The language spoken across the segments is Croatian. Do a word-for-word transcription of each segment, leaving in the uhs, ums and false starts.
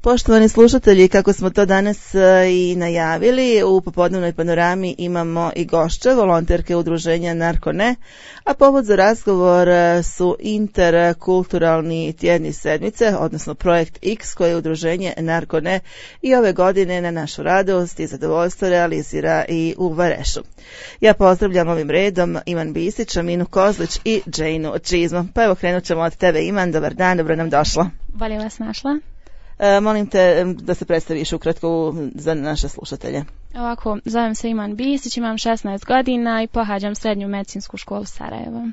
Poštovani slušatelji, kako smo to danas i najavili, u popodnevnoj panorami imamo i gošće, volonterke udruženja Narko.ne, a povod za razgovor su interkulturalni tjedni sedmice, odnosno projekt X koje udruženje Narko.ne i ove godine na našu radost i zadovoljstvo realizira i u Varešu. Ja pozdravljam ovim redom Ivan Bisić, Aminu Kozlić i Džejnu Čizmo. Pa evo krenut ćemo od tebe, Ivan, dobar dan, dobro nam došla. Bolje vas našla. E, molim te da se predstaviš ukratko za naše slušatelje. Ovako, zovem se Ivan Bisić, imam šesnaest godina i pohađam srednju medicinsku školu Sarajevo.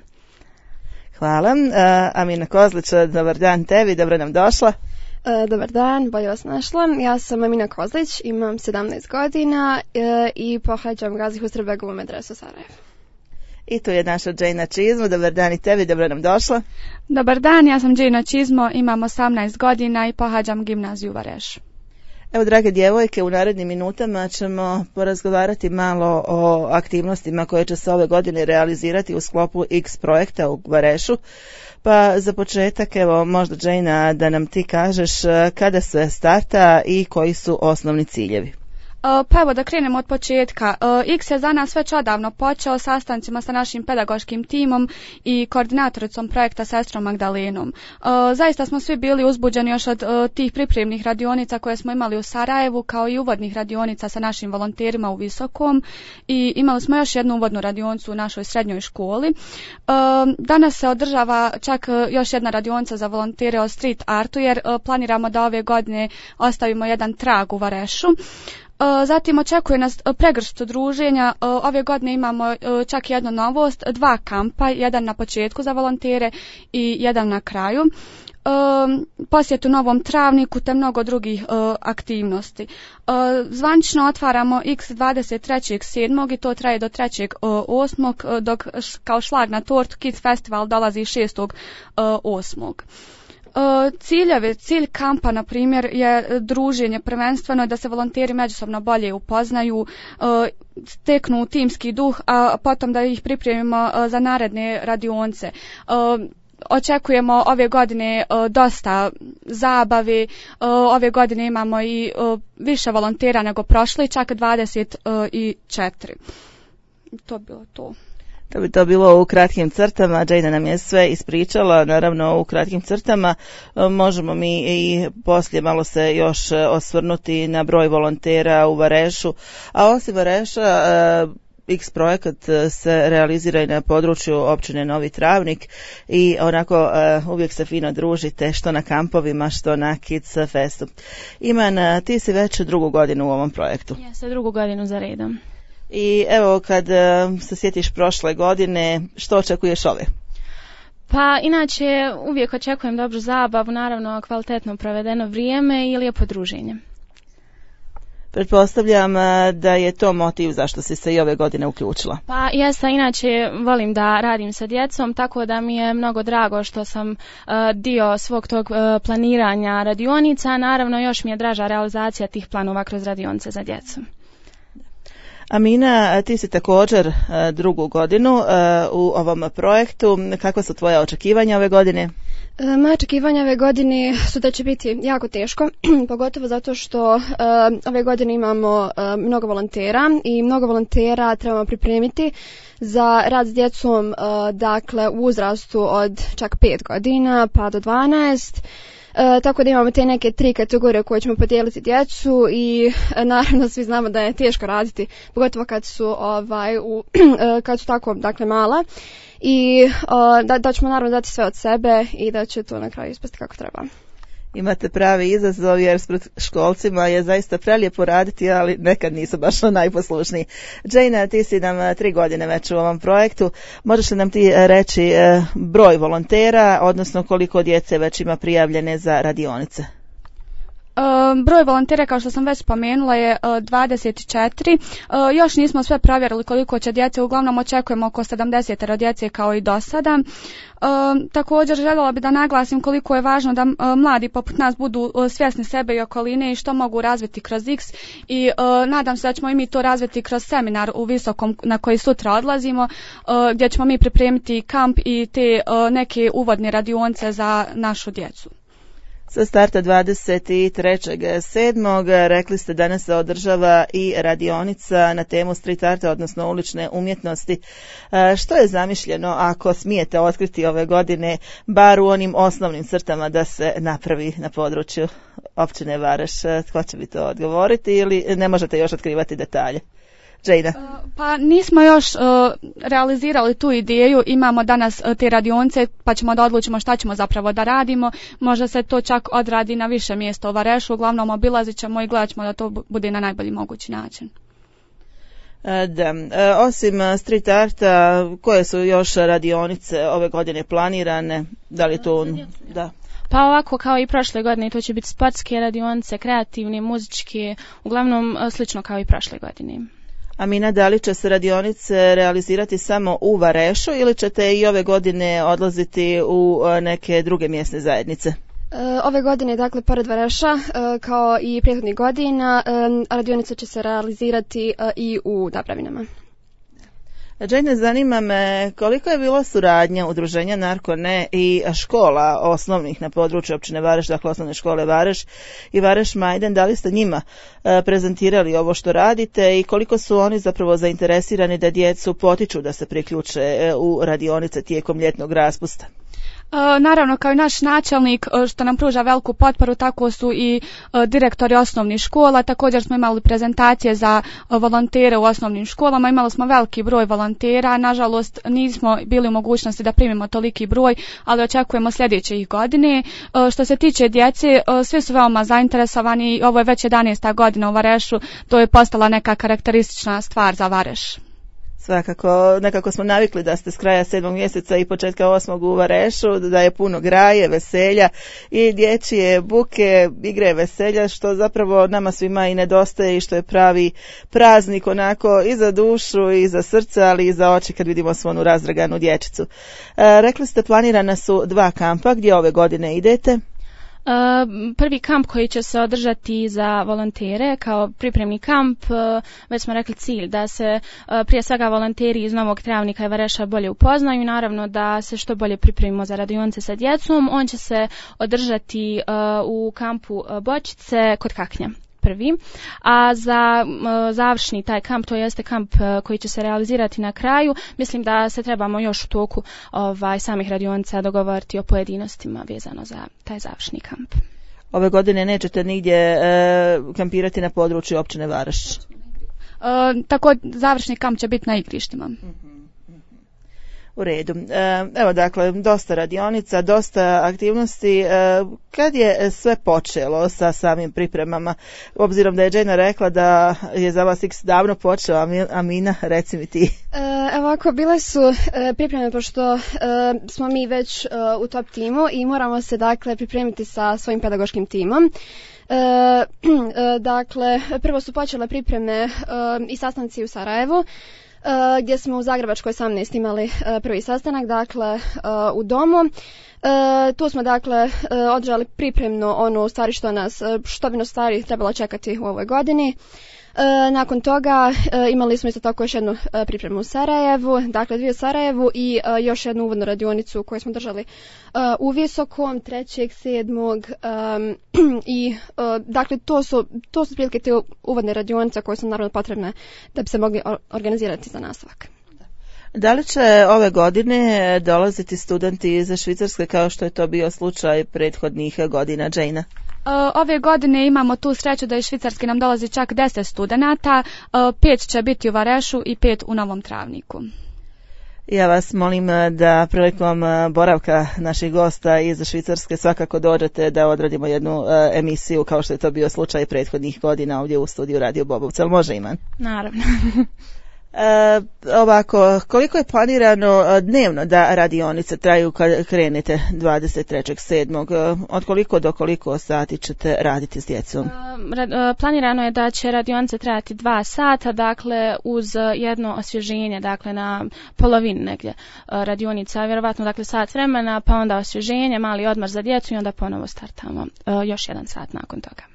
Hvala. E, Amina Kozlić, dobar dan tebi, dobro nam došla. E, dobar dan, bolje vas našla. Ja sam Amina Kozlić, imam sedamnaest godina e, i pohađam Gazi Husrebegovu medresu Sarajevo. I tu je naša Džejna Čizmo, dobar dan i tebi, dobro nam došla. Dobar dan, ja sam Džejna Čizmo, imam osamnaest godina i pohađam gimnaziju u Varešu. Evo, drage djevojke, u narednim minutama ćemo porazgovarati malo o aktivnostima koje će se ove godine realizirati u sklopu X projekta u Varešu. Pa za početak, evo, možda Džejna da nam ti kažeš kada se starta i koji su osnovni ciljevi. Uh, pa evo da krenemo od početka. Uh, X je za nas već odavno počeo sastancima sa našim pedagoškim timom i koordinatoricom projekta sestrom Magdalenom. Uh, zaista smo svi bili uzbuđeni još od uh, tih pripremnih radionica koje smo imali u Sarajevu, kao i uvodnih radionica sa našim volonterima u Visokom, i imali smo još jednu uvodnu radionicu u našoj srednjoj školi. Uh, danas se održava čak uh, još jedna radionica za volontere o street artu, jer uh, planiramo da ove godine ostavimo jedan trag u Varešu. Zatim očekuje nas pregršt druženja. Ove godine imamo čak jednu novost, dva kampa, jedan na početku za volontere i jedan na kraju. Posjetu Novom Travniku te mnogo drugih aktivnosti. Zvanično otvaramo X dvadeset trećeg sedmog i to traje do trećeg osmog, dok kao šlag na tortu Kids Festival dolazi šestog osmog. Uh, ciljeve, cilj kampa, na primjer, je druženje, prvenstveno da se volonteri međusobno bolje upoznaju, uh, steknu timski duh, a potom da ih pripremimo uh, za naredne radionce. Uh, Očekujemo ove godine uh, dosta zabave, uh, ove godine imamo i uh, više volontera nego prošle, čak dvadeset četiri. To bi bilo to. Da bi to bilo u kratkim crtama, Džejna nam je sve ispričala, naravno u kratkim crtama. Možemo mi i poslije malo se još osvrnuti na broj volontera u Varešu, a osim Vareša X projekat se realizira i na području općine Novi Travnik i onako uvijek se fino družite što na kampovima, što na Kids Festu. Iman, ti si već drugu godinu u ovom projektu. Jeste, drugu godinu za redom. I evo, kad se sjetiš prošle godine, što očekuješ ove? Pa inače uvijek očekujem dobru zabavu, naravno kvalitetno provedeno vrijeme i lijepo druženje. Pretpostavljam da je to motiv zašto si se i ove godine uključila. Pa jeste, inače volim da radim sa djecom, tako da mi je mnogo drago što sam uh, dio svog tog uh, planiranja radionica. Naravno još mi je draža realizacija tih planova kroz radionice za djecu. Amina, ti si također drugu godinu u ovom projektu. Kakva su tvoja očekivanja ove godine? Moje očekivanja ove godine su da će biti jako teško, pogotovo zato što uh, ove godine imamo uh, mnogo volontera i mnogo volontera trebamo pripremiti za rad s djecom, uh, dakle u uzrastu od čak pet godina pa do dvanaest. E, tako da imamo te neke tri kategorije koje ćemo podijeliti djecu i e, naravno svi znamo da je teško raditi, pogotovo kad su ovaj u e, kad su tako dakle mala, i e, da, da ćemo naravno dati sve od sebe i da će to na kraju ispasti kako treba. Imate pravi izazov jer s školcima je zaista prelijepo raditi, ali nekad nisu baš najposlušniji. Džejna, ti si nam tri godine već u ovom projektu. Možeš li nam ti reći broj volontera, odnosno koliko djece već ima prijavljene za radionice? Uh, broj volontera, kao što sam već spomenula, je uh, dvadeset četiri. Uh, još nismo sve provjerili koliko će djece, uglavnom očekujemo oko sedamdeset djece kao i do sada. Uh, također željela bi da naglasim koliko je važno da uh, mladi poput nas budu uh, svjesni sebe i okoline i što mogu razviti kroz X, i uh, nadam se da ćemo i mi to razviti kroz seminar u Visokom na koji sutra odlazimo, uh, gdje ćemo mi pripremiti kamp i te uh, neke uvodne radionce za našu djecu. Sa starta dvadeset trećeg sedmog rekli ste danas se održava i radionica na temu street arta, odnosno ulične umjetnosti. Što je zamišljeno, ako smijete otkriti ove godine, bar u onim osnovnim crtama, da se napravi na području općine Vareš? Tko će mi to odgovoriti ili ne možete još otkrivati detalje? Jane. Pa nismo još uh, realizirali tu ideju, imamo danas uh, te radionce pa ćemo da odlučimo šta ćemo zapravo da radimo, možda se to čak odradi na više mjesta u Varešu, uglavnom obilazit ćemo i gledat ćemo da to bude na najbolji mogući način. Da, osim street arta, koje su još radionice ove godine planirane? Da li tu... Da. Pa ovako kao i prošle godine, to će biti sportske radionice, kreativne, muzičke, uglavnom slično kao i prošle godine. Amina, da li će se radionice realizirati samo u Varešu ili ćete i ove godine odlaziti u neke druge mjesne zajednice? Ove godine, dakle, pored Vareša, kao i prethodnih godina, radionice će se realizirati i u Dabravinama. Jane, zanima me koliko je bilo suradnja udruženja Narko.ne i škola osnovnih na području općine Vareš, dakle osnovne škole Vareš i Vareš Majden, da li ste njima prezentirali ovo što radite i koliko su oni zapravo zainteresirani da djecu potiču da se priključe u radionice tijekom ljetnog raspusta? Naravno, kao i naš načelnik što nam pruža veliku potporu, tako su i direktori osnovnih škola. Također smo imali prezentacije za volontere u osnovnim školama, imali smo veliki broj volontera, nažalost nismo bili u mogućnosti da primimo toliki broj, ali očekujemo sljedeće godine. Što se tiče djece, svi su veoma zainteresovani i ovo je već jedanaesta godina u Varešu, to je postala neka karakteristična stvar za Vareš. Svakako, nekako smo navikli da ste s kraja sedmog mjeseca i početka osmog u Varešu, da je puno graje, veselja i dječje buke, igre veselja, što zapravo nama svima i nedostaje i što je pravi praznik onako i za dušu i za srce, ali i za oči kad vidimo svu onu razdraganu dječicu. E, rekli ste planirana su dva kampa, gdje ove godine idete? Uh, prvi kamp koji će se održati za volontere kao pripremni kamp, uh, već smo rekli cilj da se uh, prije svega volonteri iz Novog Travnika i Vareša bolje upoznaju, naravno da se što bolje pripremimo za radionice sa djecom. On će se održati uh, u kampu uh, Bočice kod Kaknja. Prvi, a za uh, završni taj kamp, to jeste kamp uh, koji će se realizirati na kraju, mislim da se trebamo još u toku ovaj, samih radionica dogovoriti o pojedinostima vezano za taj završni kamp. Ove godine nećete nigdje uh, kampirati na području općine Vareš? Uh, tako, završni kamp će biti na igrištima. Mm-hmm. U redu. Evo dakle, dosta radionica, dosta aktivnosti. Kad je sve počelo sa samim pripremama? Obzirom da je Jane rekla da je za vas X davno počeo, Amina, reci mi ti. Evo ovako, bile su pripreme pošto smo mi već u top timu i moramo se dakle pripremiti sa svojim pedagoškim timom. E, dakle, prvo su počele pripreme i sastanci u Sarajevu, Uh, gdje smo u Zagrebačkoj osamnaest imali uh, prvi sastanak, dakle uh, u domu. Uh, tu smo dakle uh, održali pripremno ono stvari što nas, uh, što bi nas stvari trebalo čekati u ovoj godini. Uh, nakon toga uh, imali smo isto tako još jednu uh, pripremu u Sarajevu, dakle dvije u Sarajevu i uh, još jednu uvodnu radionicu koju smo držali uh, u Visokom trećeg sedmog Um, i uh, dakle to su, to su prilike te uvodne radionice koje su naravno potrebne da bi se mogli organizirati za nastavak. Da li će ove godine dolaziti studenti iz Švicarske kao što je to bio slučaj prethodnih godina, Jane? Ove godine imamo tu sreću da iz Švicarske nam dolazi čak deset studenata, pet će biti u Varešu i pet u Novom Travniku. Ja vas molim da prilikom boravka naših gosta iz Švicarske svakako dođete da odradimo jednu emisiju kao što je to bio slučaj prethodnih godina ovdje u studiju Radio Bobovca. Ali može, Iman? Naravno. E, ovako, koliko je planirano dnevno da radionice traju kad krenete dvadeset trećeg sedmog? Od koliko do koliko sati ćete raditi s djecom? E, planirano je da će radionice trajati dva sata, dakle uz jedno osvježenje, dakle na polovini negdje radionica, vjerovatno dakle sat vremena, pa onda osvježenje, mali odmor za djecu i onda ponovo startamo e, još jedan sat nakon toga.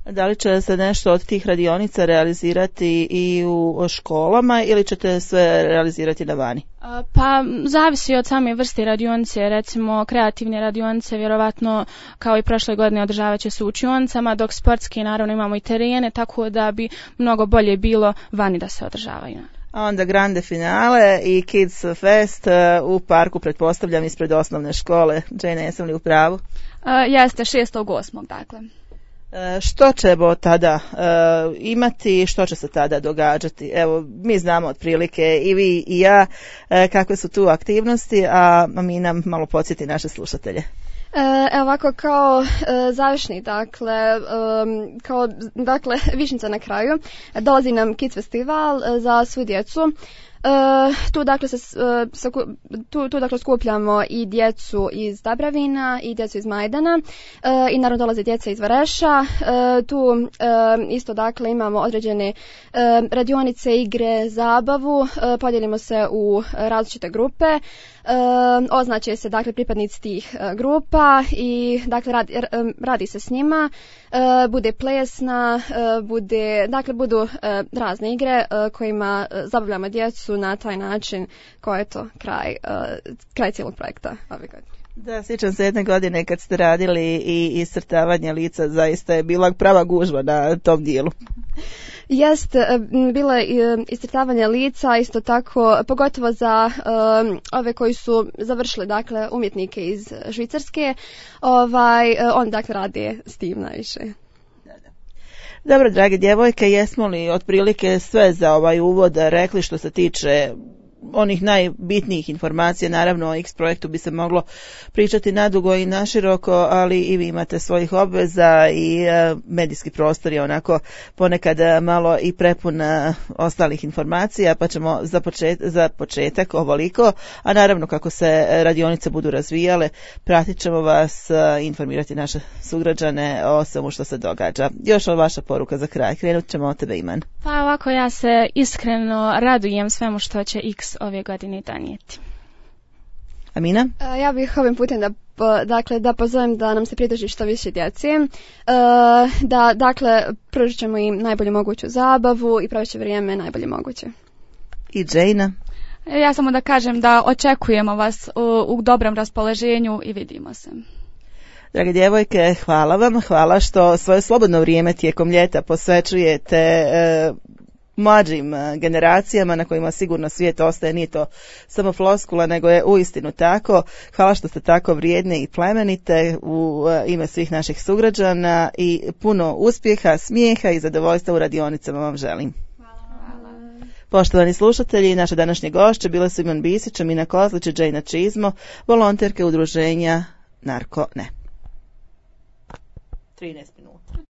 Da li će se nešto od tih radionica realizirati i u školama ili ćete sve realizirati na vani? Pa zavisi od same vrste radionice, recimo kreativne radionice vjerovatno kao i prošle godine održavat će se u učionicama, dok sportski naravno imamo i terene, tako da bi mnogo bolje bilo vani da se održavaju. A onda grande finale i Kids Fest u parku, pretpostavljam, ispred osnovne škole. Jane, jesam li u pravu? Uh, jeste, šestog osmog dakle. Što ćemo tada e, imati, što će se tada događati? Evo, mi znamo otprilike i vi i ja e, kakve su tu aktivnosti, a mi nam malo podsjeti naše slušatelje. Evo ovako kao e, završni, dakle, e, kao, dakle, višnjica na kraju, dolazi nam Kids Festival e, za svu djecu. Uh, tu dakle se uh, sa, tu, tu dakle skupljamo i djecu iz Dabravina i djecu iz Majdana uh, i naravno dolaze djeca iz Vareša. Uh, tu uh, isto dakle imamo određene uh, radionice, igre, zabavu, uh, podijelimo se u različite grupe. Uh, označe se dakle pripadnici tih uh, grupa i dakle radi, radi se s njima, uh, bude plesna, uh, bude, dakle budu uh, razne igre uh, kojima uh, zabavljamo djecu na taj način koji je to kraj, uh, kraj cijelog projekta ove godine. Da, sjećam se jedne godine kad ste radili i iscrtavanje lica, zaista je bila prava gužva na tom dijelu. Jest, bilo je iscrtavanje lica, isto tako, pogotovo za um, ove koji su završili, dakle, umjetnike iz Švicarske, ovaj, on, dakle, radi s tim najviše. Dobro, drage djevojke, jesmo li otprilike sve za ovaj uvod rekli što se tiče onih najbitnijih informacija? Naravno o X projektu bi se moglo pričati nadugo i naširoko, ali i vi imate svojih obveza i e, medijski prostor je onako ponekad malo i prepun e, ostalih informacija, pa ćemo za, počet, za početak ovoliko, a naravno kako se radionice budu razvijale, pratit ćemo vas, e, informirati naše sugrađane o svemu što se događa. Još vaša poruka za kraj, krenut ćemo od tebe, Iman. Pa ovako, ja se iskreno radujem svemu što će X ove godine donijeti. Amina? Ja bih ovim putem da, dakle, da pozovem da nam se pridruži što više djece, da dakle pružit ćemo im najbolju moguću zabavu i proći vrijeme najbolje moguće. I Jane? Ja samo da kažem da očekujemo vas u, u dobrom raspoloženju i vidimo se. Drage djevojke, hvala vam, hvala što svoje slobodno vrijeme tijekom ljeta posvećujete e, mlađim generacijama na kojima sigurno svijet ostaje, nije to samo floskula, nego je uistinu tako. Hvala što ste tako vrijedne i plemenite u ime svih naših sugrađana i puno uspjeha, smijeha i zadovoljstva u radionicama vam želim. Hvala. Poštovani slušatelji, naše današnje gošće bile su Iman Bisić, Amina Kozlić i Jane Čizmo, volonterke udruženja Narko Ne. trinaest minuta.